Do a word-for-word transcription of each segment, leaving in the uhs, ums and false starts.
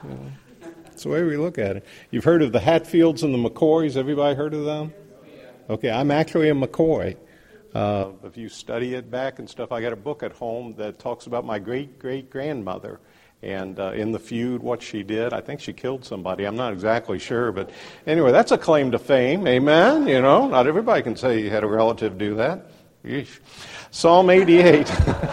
You know, that's the way we look at it. You've heard of the Hatfields and the McCoys. Everybody heard of them? Okay, I'm actually a McCoy. Uh, if you study it back and stuff, I got a book at home that talks about my great-great-grandmother. And uh, in the feud, what she did, I think she killed somebody. I'm not exactly sure. But anyway, that's a claim to fame. Amen? You know, not everybody can say you had a relative do that. Yeesh. Psalm eighty-eight.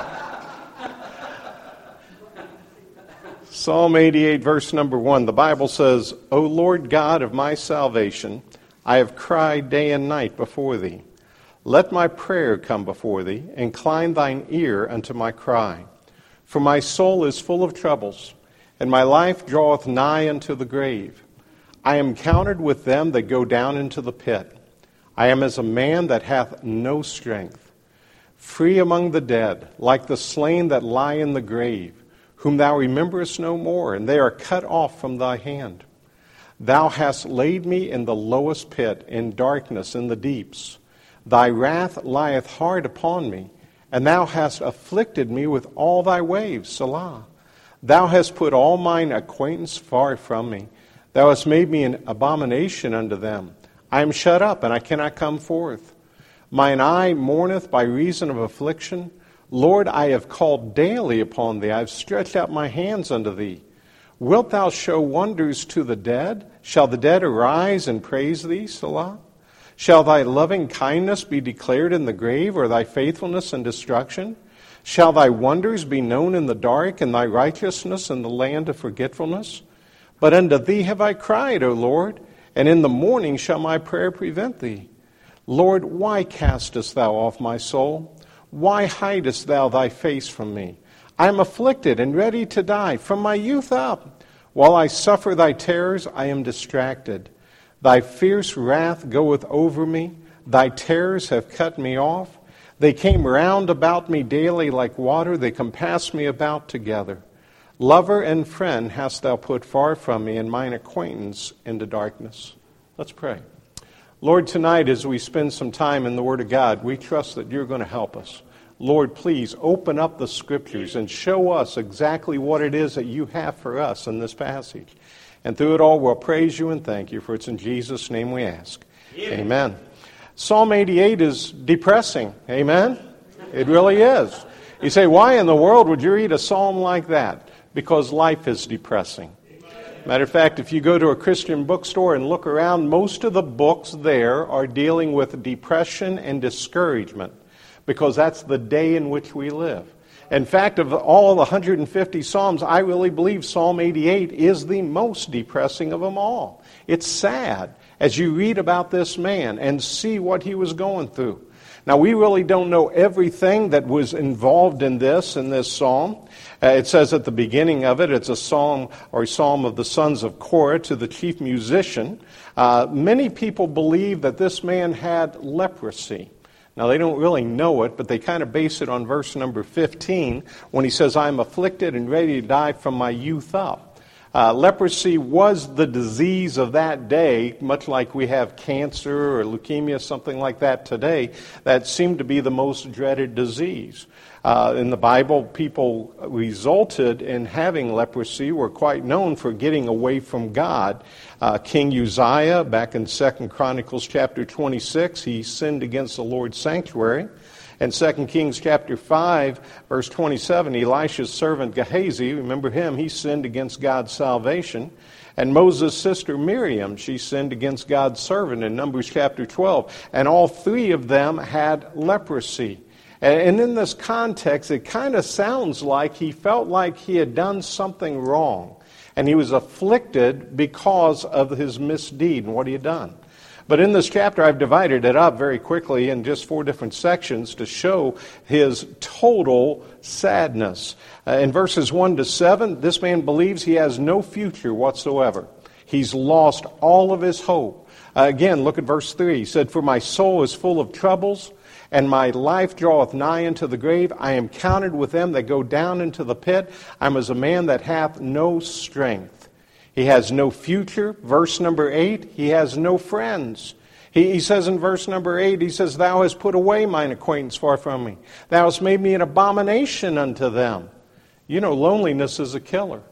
Psalm eighty-eight, verse number one. The Bible says, O Lord God of my salvation, I have cried day and night before thee. Let my prayer come before thee. Incline thine ear unto my cry. For my soul is full of troubles, and my life draweth nigh unto the grave. I am counted with them that go down into the pit. I am as a man that hath no strength. Free among the dead, like the slain that lie in the grave, whom thou rememberest no more, and they are cut off from thy hand. Thou hast laid me in the lowest pit, in darkness, in the deeps. Thy wrath lieth hard upon me, and thou hast afflicted me with all thy waves, Selah. Thou hast put all mine acquaintance far from me. Thou hast made me an abomination unto them. I am shut up, and I cannot come forth. Mine eye mourneth by reason of affliction. Lord, I have called daily upon thee. I have stretched out my hands unto thee. Wilt thou show wonders to the dead? Shall the dead arise and praise thee, Selah? Shall thy loving kindness be declared in the grave, or thy faithfulness in destruction? Shall thy wonders be known in the dark, and thy righteousness in the land of forgetfulness? But unto thee have I cried, O Lord, and in the morning shall my prayer prevent thee. Lord, why castest thou off my soul? Why hidest thou thy face from me? I am afflicted and ready to die from my youth up. While I suffer thy terrors, I am distracted. Thy fierce wrath goeth over me. Thy terrors have cut me off. They came round about me daily like water. They compassed me about together. Lover and friend hast thou put far from me, and mine acquaintance into darkness. Let's pray. Lord, tonight as we spend some time in the Word of God, we trust that you're going to help us. Lord, please open up the Scriptures and show us exactly what it is that you have for us in this passage. And through it all, we'll praise you and thank you, for it's in Jesus' name we ask. Amen. Amen. Psalm eighty-eight is depressing. Amen? It really is. You say, why in the world would you read a psalm like that? Because life is depressing. Matter of fact, if you go to a Christian bookstore and look around, most of the books there are dealing with depression and discouragement, because that's the day in which we live. In fact, of all the one hundred fifty Psalms, I really believe Psalm eighty-eight is the most depressing of them all. It's sad as you read about this man and see what he was going through. Now, we really don't know everything that was involved in this, in this psalm. Uh, it says at the beginning of it, it's a psalm or a psalm of the sons of Korah to the chief musician. Uh, many people believe that this man had leprosy. Now, they don't really know it, but they kind of base it on verse number fifteen when he says, I am afflicted and ready to die from my youth up. Uh, leprosy was the disease of that day, much like we have cancer or leukemia, something like that today. That seemed to be the most dreaded disease. Uh, in the Bible, people resulted in having leprosy were quite known for getting away from God. Uh, King Uzziah, back in Second Chronicles chapter twenty-six, he sinned against the Lord's sanctuary. In Second Kings chapter five, verse twenty-seven, Elisha's servant Gehazi, remember him, he sinned against God's salvation. And Moses' sister Miriam, she sinned against God's servant in Numbers chapter twelve. And all three of them had leprosy. And in this context, it kind of sounds like he felt like he had done something wrong. And he was afflicted because of his misdeed and what he had done. But in this chapter, I've divided it up very quickly in just four different sections to show his total sadness. Uh, in verses one to seven, this man believes he has no future whatsoever. He's lost all of his hope. Uh, again, look at verse three. He said, For my soul is full of troubles, and my life draweth nigh unto the grave. I am counted with them that go down into the pit. I am as a man that hath no strength. He has no future. Verse number eight, he has no friends. He, he says in verse number eight, he says, Thou hast put away mine acquaintance far from me. Thou hast made me an abomination unto them. You know, loneliness is a killer.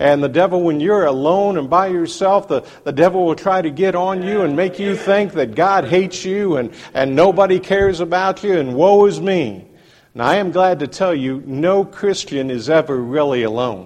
And the devil, when you're alone and by yourself, the, the devil will try to get on you and make you think that God hates you and, and nobody cares about you and woe is me. Now, I am glad to tell you, no Christian is ever really alone.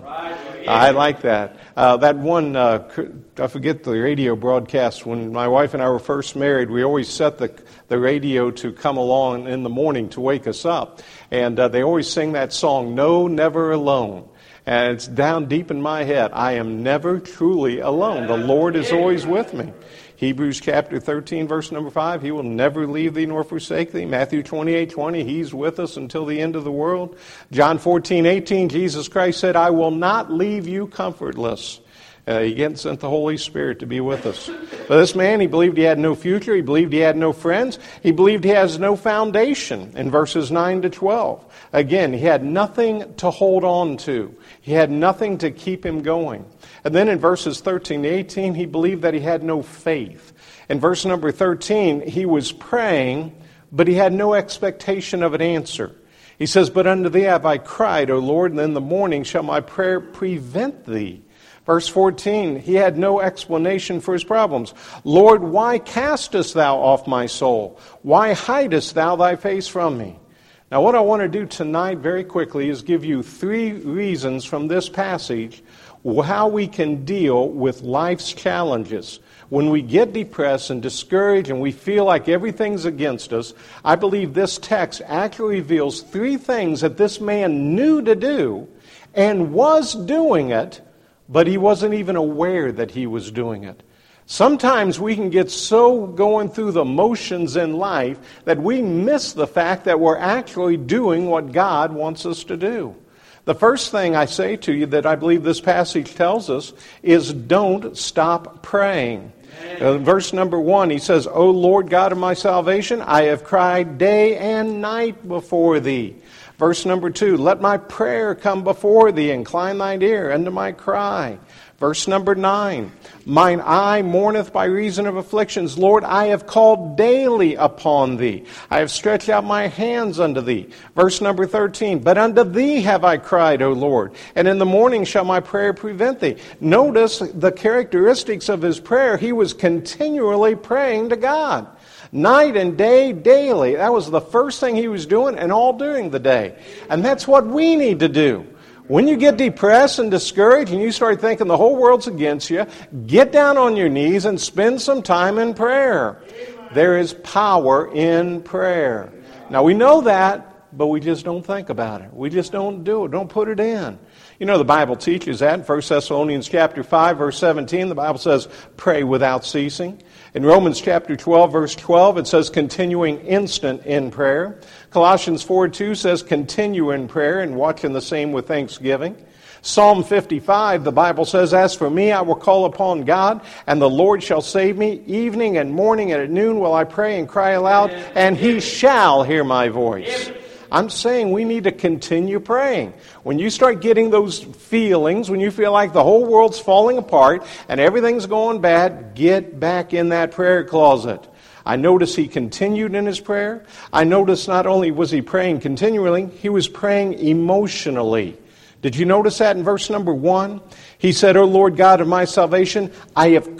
I like that. Uh, that one, uh, I forget the radio broadcast, when my wife and I were first married, we always set the, the radio to come along in the morning to wake us up. And uh, they always sing that song, No, Never Alone. And it's down deep in my head. I am never truly alone. The Lord is always with me. Hebrews chapter thirteen, verse number five, He will never leave thee nor forsake thee. Matthew twenty-eight twenty, He's with us until the end of the world. John fourteen eighteen, Jesus Christ said, I will not leave you comfortless. Uh, he again sent the Holy Spirit to be with us. But this man, he believed he had no future. He believed he had no friends. He believed he has no foundation in verses nine to twelve. Again, he had nothing to hold on to. He had nothing to keep him going. And then in verses thirteen to eighteen, he believed that he had no faith. In verse number thirteen, he was praying, but he had no expectation of an answer. He says, But unto thee have I cried, O Lord, and in the morning shall my prayer prevent thee. Verse fourteen, he had no explanation for his problems. Lord, why castest thou off my soul? Why hidest thou thy face from me? Now, what I want to do tonight very quickly is give you three reasons from this passage how we can deal with life's challenges. When we get depressed and discouraged and we feel like everything's against us, I believe this text actually reveals three things that this man knew to do and was doing it, but he wasn't even aware that he was doing it. Sometimes we can get so going through the motions in life that we miss the fact that we're actually doing what God wants us to do. The first thing I say to you that I believe this passage tells us is don't stop praying. Uh, verse number one, he says, O Lord God of my salvation, I have cried day and night before thee. Verse number two, let my prayer come before thee, incline thine ear unto my cry. Verse number nine, mine eye mourneth by reason of afflictions. Lord, I have called daily upon thee. I have stretched out my hands unto thee. Verse number thirteen, but unto thee have I cried, O Lord, and in the morning shall my prayer prevent thee. Notice the characteristics of his prayer. He was continually praying to God. Night and day, daily. That was the first thing he was doing, and all during the day. And that's what we need to do. When you get depressed and discouraged and you start thinking the whole world's against you, get down on your knees and spend some time in prayer. There is power in prayer. Now we know that, but we just don't think about it. We just don't do it. Don't put it in. You know, the Bible teaches that in First Thessalonians chapter five, verse seventeen, the Bible says, pray without ceasing. In Romans chapter twelve, verse twelve, it says, continuing instant in prayer. Colossians four two says, continue in prayer and watching the same with thanksgiving. Psalm fifty-five, the Bible says, as for me, I will call upon God, and the Lord shall save me. Evening and morning and at noon will I pray and cry aloud, and he shall hear my voice. I'm saying we need to continue praying. When you start getting those feelings, when you feel like the whole world's falling apart and everything's going bad, get back in that prayer closet. I notice he continued in his prayer. I notice not only was he praying continually, he was praying emotionally. Did you notice that in verse number one? He said, O Lord God of my salvation, I have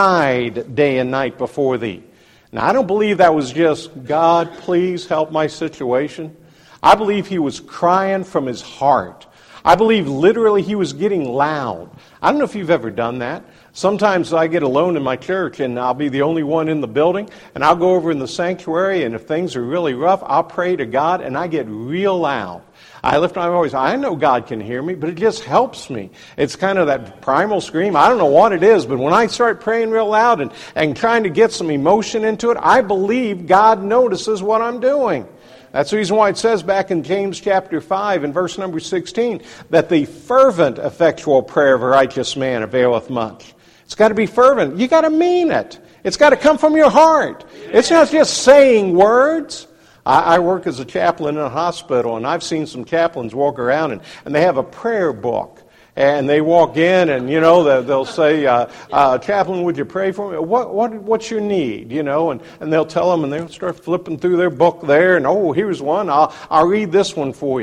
cried day and night before thee. Now, I don't believe that was just, God, please help my situation. I believe he was crying from his heart. I believe literally he was getting loud. I don't know if you've ever done that. Sometimes I get alone in my church and I'll be the only one in the building, and I'll go over in the sanctuary, and if things are really rough, I'll pray to God and I get real loud. I lift my voice. I know God can hear me, but it just helps me. It's kind of that primal scream. I don't know what it is, but when I start praying real loud and, and trying to get some emotion into it, I believe God notices what I'm doing. That's the reason why it says back in James chapter five and verse number sixteen that the fervent, effectual prayer of a righteous man availeth much. It's got to be fervent. You got to mean it. It's got to come from your heart. It's not just saying words. I, I work as a chaplain in a hospital, and I've seen some chaplains walk around and, and they have a prayer book. And they walk in, and you know they'll say, uh, uh, "Chaplain, would you pray for me? What, what, what's your need?" You know, and, and they'll tell them, and they'll start flipping through their book there. And oh, here's one. I'll, I'll read this one for you.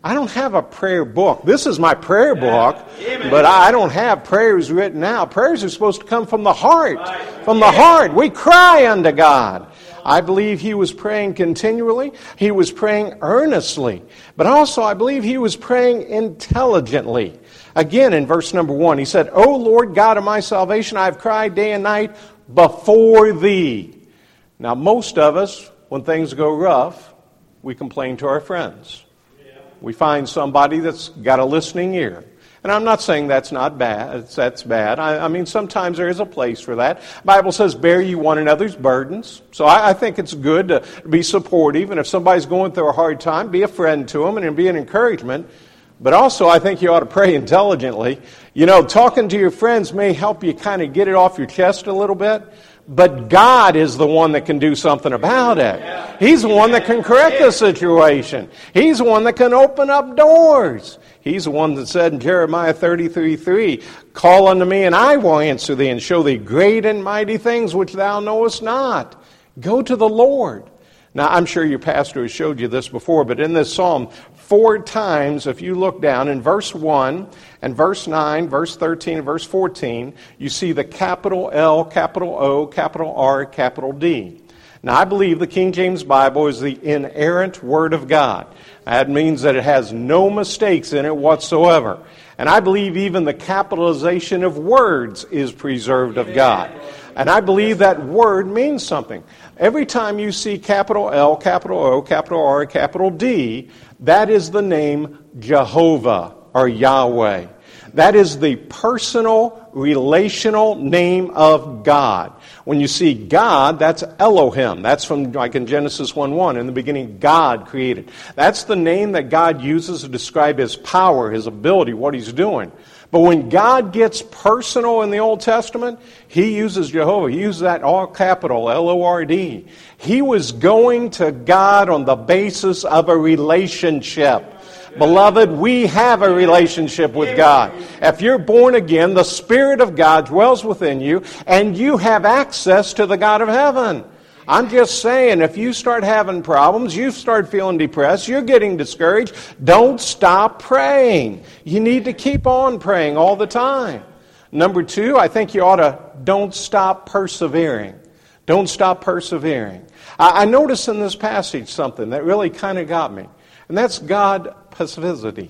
I don't have a prayer book. This is my prayer book, but I don't have prayers written out. Prayers are supposed to come from the heart. From the heart. We cry unto God. I believe he was praying continually. He was praying earnestly. But also I believe he was praying intelligently. Again, in verse number one, he said, O Lord God of my salvation, I have cried day and night before thee. Now, most of us, when things go rough, we complain to our friends. We find somebody that's got a listening ear. And I'm not saying that's not bad. That's bad. I, I mean, sometimes there is a place for that. The Bible says, bear ye one another's burdens. So I, I think it's good to be supportive. And if somebody's going through a hard time, be a friend to them and be an encouragement. But also, I think you ought to pray intelligently. You know, talking to your friends may help you kind of get it off your chest a little bit. But God is the one that can do something about it. He's the one that can correct the situation. He's the one that can open up doors. He's the one that said in Jeremiah thirty-three three, call unto me and I will answer thee and show thee great and mighty things which thou knowest not. Go to the Lord. Now, I'm sure your pastor has showed you this before, but in this psalm, four times, if you look down in verse one and verse nine, verse thirteen, and verse fourteen, you see the capital L, capital O, capital R, capital D. Now, I believe the King James Bible is the inerrant Word of God. That means that it has no mistakes in it whatsoever. And I believe even the capitalization of words is preserved of God. And I believe that word means something. Every time you see capital L, capital O, capital R, capital D, that is the name Jehovah or Yahweh. That is the personal, relational name of God. When you see God, that's Elohim. That's from, like in Genesis one one, in the beginning God created. That's the name that God uses to describe His power, His ability, what He's doing. But when God gets personal in the Old Testament, He uses Jehovah. He uses that all capital, L O R D. He was going to God on the basis of a relationship. Beloved, we have a relationship with God. If you're born again, the Spirit of God dwells within you, and you have access to the God of heaven. I'm just saying, if you start having problems, you start feeling depressed, you're getting discouraged, don't stop praying. You need to keep on praying all the time. Number two, I think you ought to don't stop persevering. Don't stop persevering. I, I noticed in this passage something that really kind of got me, and that's God passivity.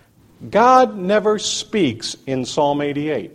God never speaks in Psalm eighty-eight.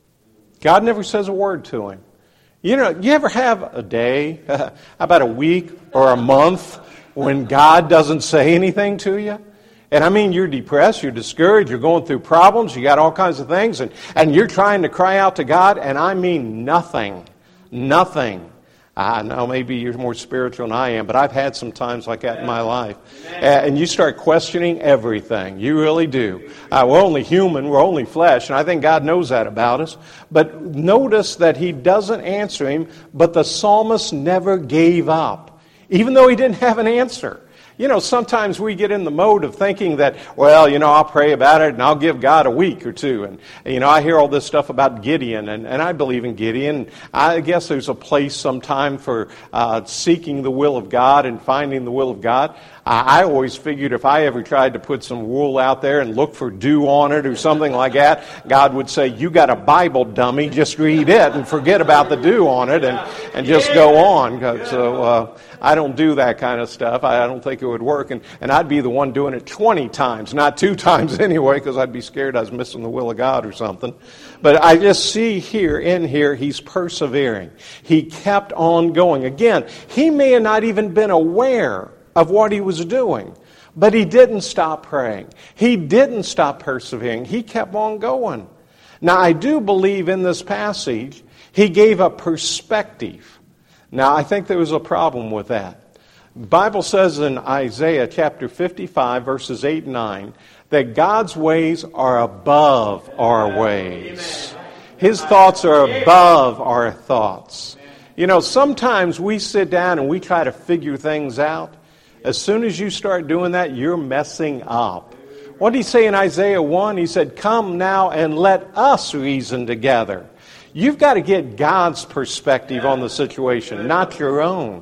God never says a word to him. You know, you ever have a day, how about a week or a month, when God doesn't say anything to you? And I mean, you're depressed, you're discouraged, you're going through problems, you got all kinds of things, and, and you're trying to cry out to God, and I mean nothing. Nothing. I know maybe you're more spiritual than I am, but I've had some times like that in my life. And you start questioning everything. You really do. Uh, we're only human. We're only flesh. And I think God knows that about us. But notice that He doesn't answer him, but the psalmist never gave up, even though he didn't have an answer. You know, sometimes we get in the mode of thinking that, well, you know, I'll pray about it and I'll give God a week or two. And, you know, I hear all this stuff about Gideon, and, and I believe in Gideon. I guess there's a place sometime for uh, seeking the will of God and finding the will of God. I, I always figured if I ever tried to put some wool out there and look for dew on it or something like that, God would say, you got a Bible, dummy, just read it and forget about the dew on it and, and just go on. So uh, I don't do that kind of stuff. I, I don't think it would work. And, and I'd be the one doing it twenty times, not two times anyway, because I'd be scared I was missing the will of God or something. But I just see here, in here, he's persevering. He kept on going. Again, he may have not even been aware of what he was doing, but he didn't stop praying. He didn't stop persevering. He kept on going. Now, I do believe in this passage, he gave a perspective. Now, I think there was a problem with that. The Bible says in Isaiah chapter fifty-five, verses eight and nine, that God's ways are above our ways. His thoughts are above our thoughts. You know, sometimes we sit down and we try to figure things out. As soon as you start doing that, you're messing up. What did he say in Isaiah one? He said, come now and let us reason together. You've got to get God's perspective on the situation, not your own.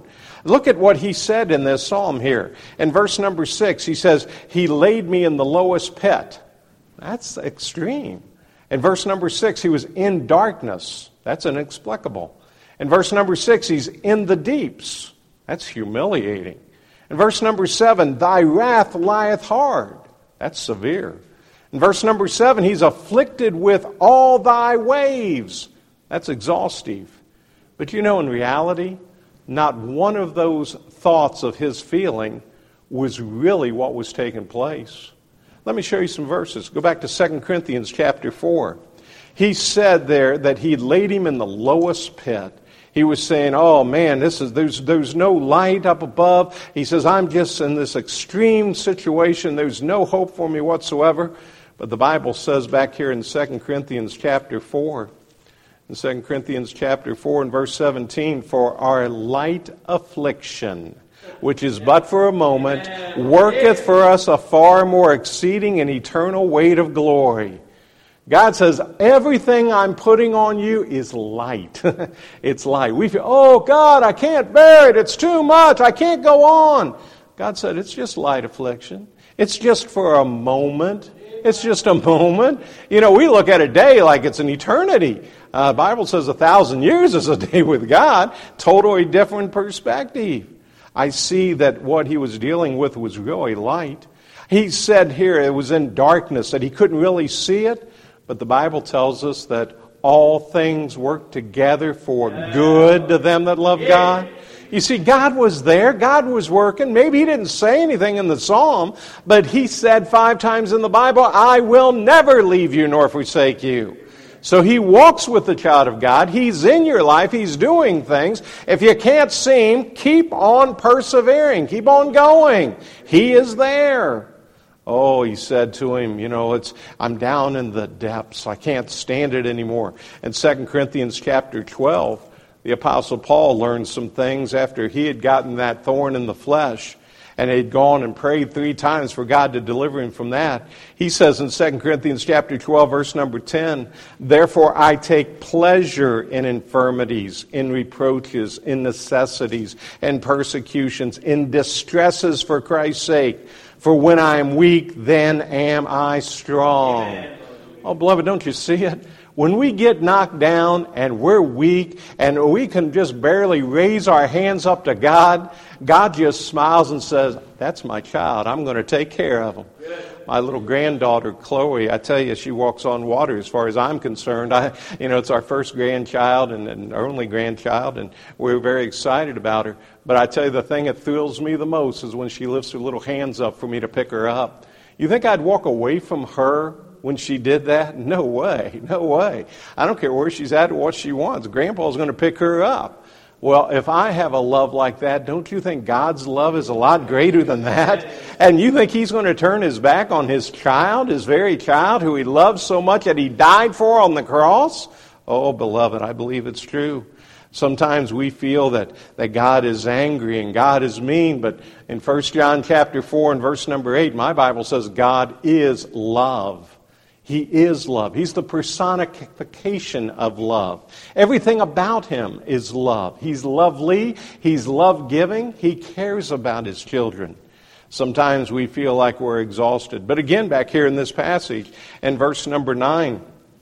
Look at what he said in this psalm here. In verse number six, he says, he laid me in the lowest pit. That's extreme. In verse number six, he was in darkness. That's inexplicable. In verse number six, he's in the deeps. That's humiliating. In verse number seven, thy wrath lieth hard. That's severe. In verse number seven, he's afflicted with all thy waves. That's exhaustive. But you know, in reality, not one of those thoughts of his feeling was really what was taking place. Let me show you some verses. Go back to Second Corinthians chapter four. He said there that he laid him in the lowest pit. He was saying, oh man, this is there's there's no light up above. He says, I'm just in this extreme situation. There's no hope for me whatsoever. But the Bible says back here in Second Corinthians chapter four, in Second Corinthians chapter four and verse seventeen, for our light affliction, which is but for a moment, worketh for us a far more exceeding and eternal weight of glory. God says, everything I'm putting on you is light. It's light. We feel, oh God, I can't bear it. It's too much. I can't go on. God said, it's just light affliction. It's just for a moment. It's just a moment. You know, we look at a day like it's an eternity. Uh, the Bible says a thousand years is a day with God. Totally different perspective. I see that what he was dealing with was really light. He said here it was in darkness, that he couldn't really see it. But the Bible tells us that all things work together for good to them that love God. You see, God was there. God was working. Maybe he didn't say anything in the psalm, but he said five times in the Bible, I will never leave you nor forsake you. So he walks with the child of God. He's in your life. He's doing things. If you can't see him, keep on persevering. Keep on going. He is there. Oh, he said to him, you know, it's I'm down in the depths. I can't stand it anymore. In Second Corinthians chapter twelve, the Apostle Paul learned some things after he had gotten that thorn in the flesh and had gone and prayed three times for God to deliver him from that. He says in Second Corinthians chapter twelve, verse number ten, therefore I take pleasure in infirmities, in reproaches, in necessities, in persecutions, in distresses for Christ's sake. For when I am weak, then am I strong. Amen. Oh, beloved, don't you see it? When we get knocked down and we're weak and we can just barely raise our hands up to God, God just smiles and says, that's my child. I'm going to take care of him. My little granddaughter, Chloe, I tell you, she walks on water as far as I'm concerned. I, you know, it's our first grandchild and, and our only grandchild, and we're very excited about her. But I tell you, the thing that thrills me the most is when she lifts her little hands up for me to pick her up. You think I'd walk away from her when she did that? No way, no way. I don't care where she's at or what she wants. Grandpa's going to pick her up. Well, if I have a love like that, don't you think God's love is a lot greater than that? And you think he's going to turn his back on his child, his very child, who he loves so much that he died for on the cross? Oh, beloved, I believe it's true. Sometimes we feel that, that God is angry and God is mean, but in First John chapter four and verse number eight, my Bible says God is love. He is love. He's the personification of love. Everything about him is love. He's lovely. He's love-giving. He cares about his children. Sometimes we feel like we're exhausted. But again, back here in this passage, in verse number nine,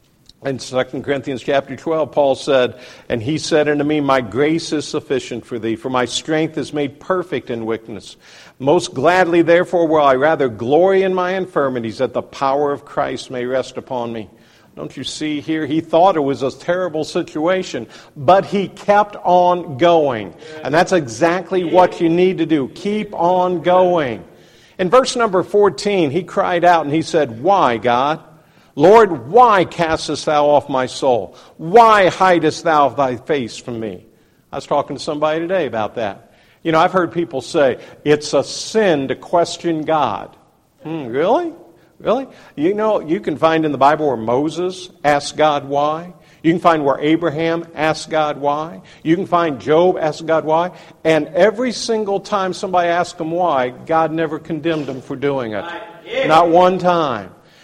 in Second Corinthians chapter twelve, Paul said, and he said unto me, my grace is sufficient for thee, for my strength is made perfect in weakness. Most gladly, therefore, will I rather glory in my infirmities, that the power of Christ may rest upon me. Don't you see here? He thought it was a terrible situation, but he kept on going. And that's exactly what you need to do. Keep on going. In verse number fourteen, he cried out and he said, why, God? Lord, why castest thou off my soul? Why hidest thou thy face from me? I was talking to somebody today about that. You know, I've heard people say, it's a sin to question God. Hmm, really? Really? You know, you can find in the Bible where Moses asked God why. You can find where Abraham asked God why. You can find Job asked God why. And every single time somebody asked him why, God never condemned him for doing it. Not one time.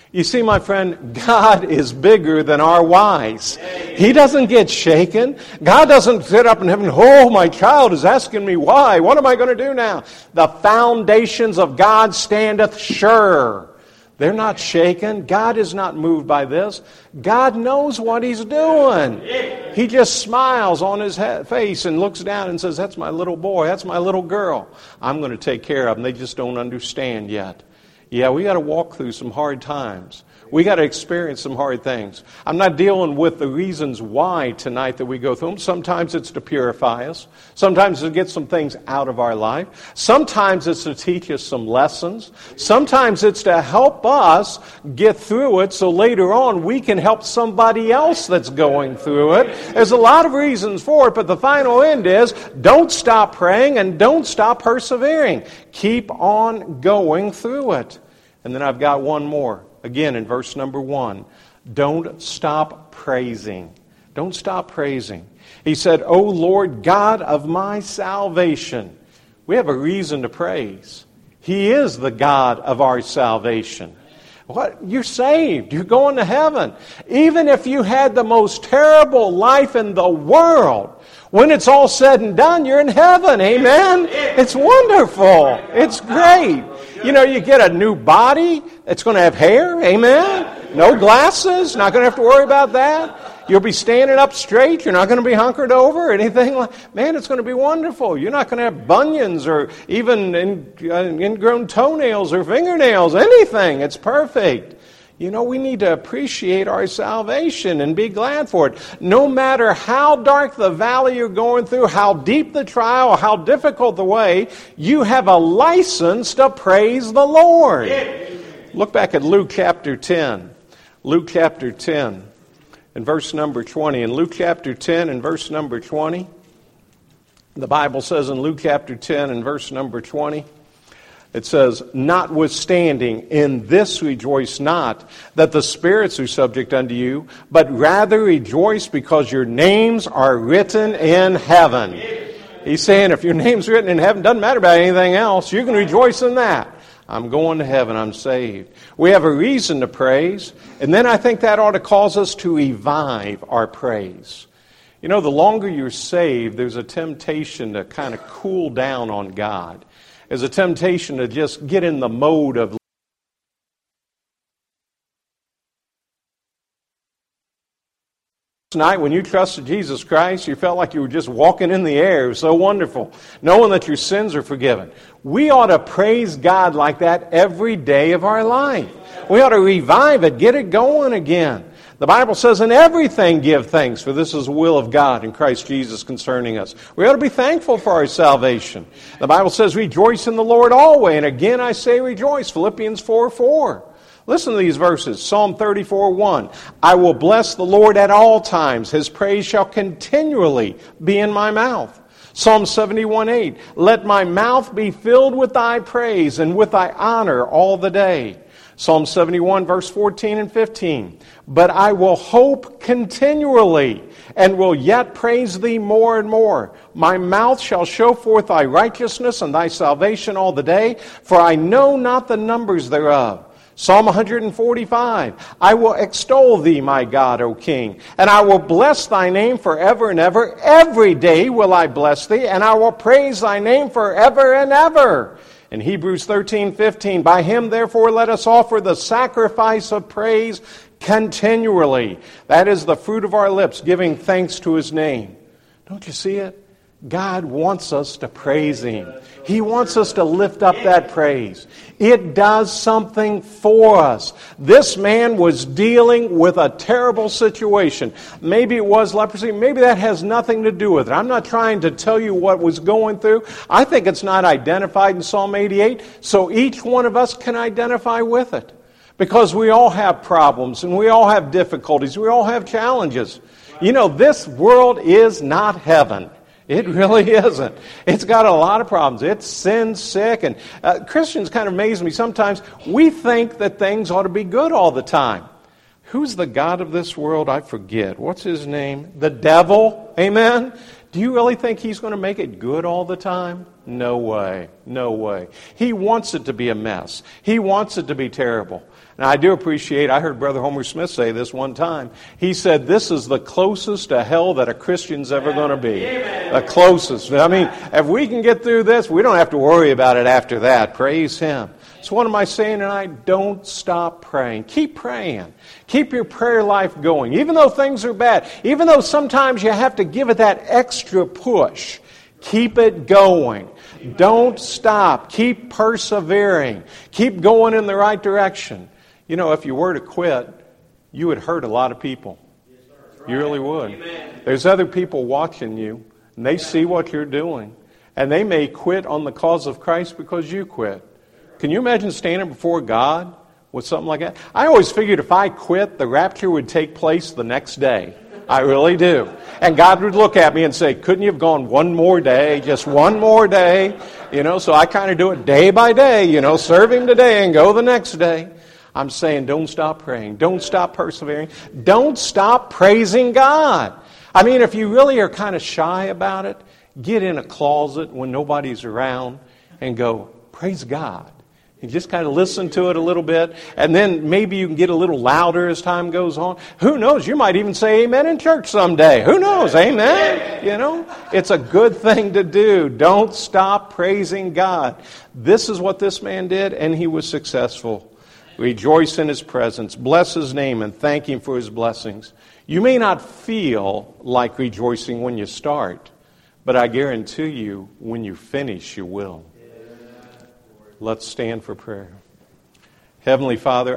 You see, my friend, God is bigger than our whys. He doesn't get shaken. God doesn't sit up in heaven, oh, my child is asking me why. What am I going to do now? The foundations of God standeth sure. They're not shaken. God is not moved by this. God knows what He's doing. He just smiles on His face and looks down and says, that's my little boy, that's my little girl. I'm going to take care of them. They just don't understand yet. Yeah, we got to walk through some hard times. We got to experience some hard things. I'm not dealing with the reasons why tonight that we go through them. Sometimes it's to purify us. Sometimes to get some things out of our life. Sometimes it's to teach us some lessons. Sometimes it's to help us get through it so later on we can help somebody else that's going through it. There's a lot of reasons for it, but the final end is don't stop praying and don't stop persevering. Keep on going through it. And then I've got one more. Again, in verse number one, don't stop praising. Don't stop praising. He said, O Lord God of my salvation. We have a reason to praise. He is the God of our salvation. What? You're saved. You're going to heaven. Even if you had the most terrible life in the world, when it's all said and done, you're in heaven. Amen? It's wonderful. It's great. You know, you get a new body that's going to have hair. Amen? No glasses. Not going to have to worry about that. You'll be standing up straight. You're not going to be hunkered over or anything like. Man, it's going to be wonderful. You're not going to have bunions or even in, uh, ingrown toenails or fingernails. Anything. It's perfect. You know, we need to appreciate our salvation and be glad for it. No matter how dark the valley you're going through, how deep the trial, how difficult the way, you have a license to praise the Lord. Look back at Luke chapter ten. Luke chapter ten and verse number twenty. In Luke chapter ten and verse number twenty, the Bible says in Luke chapter ten and verse number twenty, it says, notwithstanding, in this rejoice not, that the spirits are subject unto you, but rather rejoice because your names are written in heaven. He's saying if your name's written in heaven, doesn't matter about anything else, you can rejoice in that. I'm going to heaven, I'm saved. We have a reason to praise, and then I think that ought to cause us to revive our praise. You know, the longer you're saved, there's a temptation to kind of cool down on God. There's a temptation to just get in the mode of night when you trusted Jesus Christ, you felt like you were just walking in the air. It was so wonderful, knowing that your sins are forgiven. We ought to praise God like that every day of our life. We ought to revive it, get it going again. The Bible says, in everything give thanks, for this is the will of God in Christ Jesus concerning us. We ought to be thankful for our salvation. The Bible says, rejoice in the Lord always. And again I say rejoice. Philippians four four. Listen to these verses. Psalm thirty-four one. I will bless the Lord at all times. His praise shall continually be in my mouth. Psalm seventy-one eight. Let my mouth be filled with thy praise and with thy honor all the day. Psalm seventy-one, verse fourteen and fifteen. But I will hope continually, and will yet praise thee more and more. My mouth shall show forth thy righteousness and thy salvation all the day, for I know not the numbers thereof. Psalm one forty-five. I will extol thee, my God, O King, and I will bless thy name forever and ever. Every day will I bless thee, and I will praise thy name forever and ever. In Hebrews thirteen fifteen, by him therefore let us offer the sacrifice of praise continually. That is the fruit of our lips, giving thanks to his name. Don't you see it? God wants us to praise him. He wants us to lift up that praise. It does something for us. This man was dealing with a terrible situation. Maybe it was leprosy. Maybe that has nothing to do with it. I'm not trying to tell you what was going through. I think it's not identified in Psalm eighty-eight, so each one of us can identify with it. Because we all have problems and we all have difficulties. We all have challenges. You know, this world is not heaven. It really isn't. It's got a lot of problems. It's sin sick. And uh, Christians kind of amaze me. Sometimes we think that things ought to be good all the time. Who's the god of this world? I forget. What's his name? The devil. Amen? Do you really think he's going to make it good all the time? No way. No way. He wants it to be a mess. He wants it to be terrible. And I do appreciate, I heard Brother Homer Smith say this one time. He said, this is the closest to hell that a Christian's ever going to be. Amen. The closest. I mean, if we can get through this, we don't have to worry about it after that. Praise Him. So what am I saying tonight? Don't stop praying. Keep praying. Keep your prayer life going. Even though things are bad, even though sometimes you have to give it that extra push, keep it going. Don't stop. Keep persevering. Keep going in the right direction. You know, if you were to quit, you would hurt a lot of people. You really would. Amen. There's other people watching you, and they see what you're doing. And they may quit on the cause of Christ because you quit. Can you imagine standing before God with something like that? I always figured if I quit, the rapture would take place the next day. I really do. And God would look at me and say, couldn't you have gone one more day, just one more day? You know, so I kind of do it day by day, you know, serve Him today and go the next day. I'm saying don't stop praying. Don't stop persevering. Don't stop praising God. I mean, if you really are kind of shy about it, get in a closet when nobody's around and go, praise God. You just kind of listen to it a little bit, and then maybe you can get a little louder as time goes on. Who knows? You might even say amen in church someday. Who knows? Amen? You know, it's a good thing to do. Don't stop praising God. This is what this man did, and he was successful. Rejoice in His presence. Bless His name and thank Him for His blessings. You may not feel like rejoicing when you start, but I guarantee you, when you finish, you will. Let's stand for prayer. Heavenly Father,